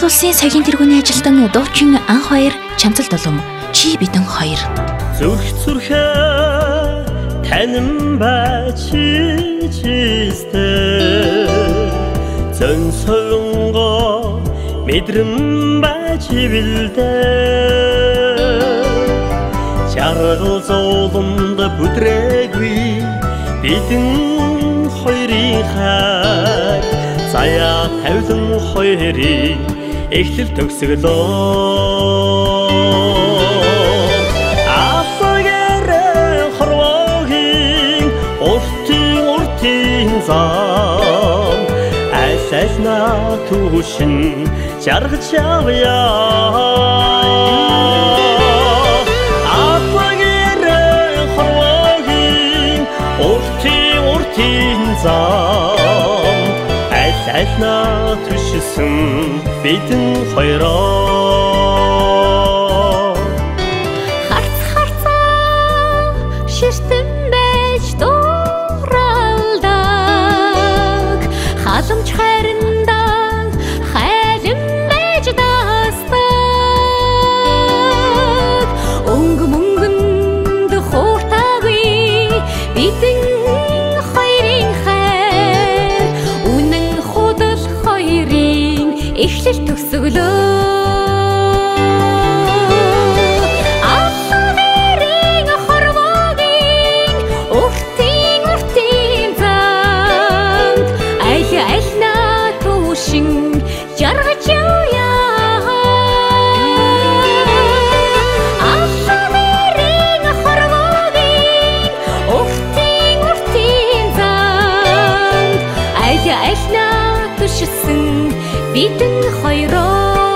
Улсын цагийн тэргүүний ажилтан дуучин ан хоёр Чамцал Дулам чи бидэн хоёр. Зүрх танин бачижтэй зөн солонго мэдрэн бачивэлдэ жаргал зовлонд бүдрээгүй бидэн хоёрын хаа заяа тавилан хоёрын эхлэл төгсгөлөө асагэр хорвогийн уртын зам айсайсна түшин жаргаж явъя асагэр хорвогийн уртын зам айсайсна түшсэн бидэн хоёроо харцаа ширтэн байж дууралдаг халамж хайрандаа хайлан байж дастаг өнгө мөнгөнд хууртаагүй бидэн хоёрын хайр үнэн худал хоёрын эхлэл төгсгөлөө асагэрийн хорвогийн уртын замд айлна түшин жаргаж явъя асагэрийн хорвогийн уртын замд айлна түшсэн бидэн хоёроо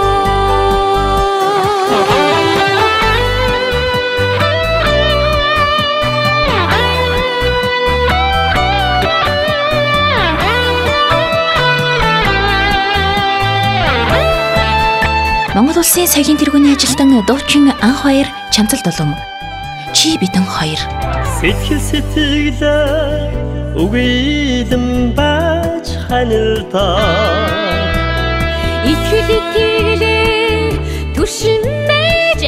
Монгол Улсын цагийн тэргүүний ажилтан дуучин ан хоёр Чамцал Дулам чи бидэн хоёр. сэтгэл сэтгэлээ үгүйдэн бач ханилдаа итгэлээ түшин байж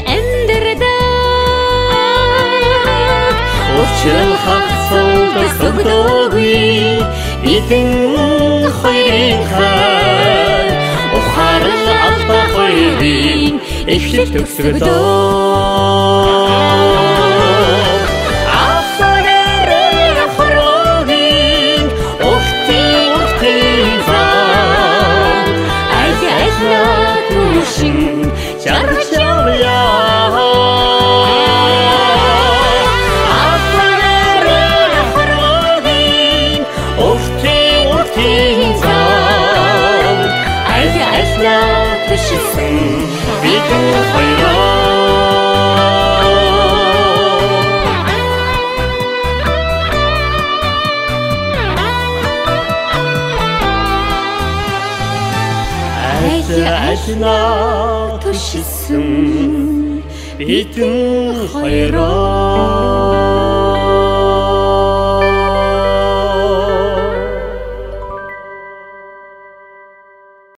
амьдрдаг учрал хагцанд сөгдөөгүй бидэн хоёрын хай ухаарл алба хоёрын эхлэл төгсгөлөө асагэр хорвогийн уртын зам айлна түшин жаргаж явъя асагэр хорвогийн уртын зам айлна түшсэн бидэн хоёроо айлна түшсэн бидэн хоёроо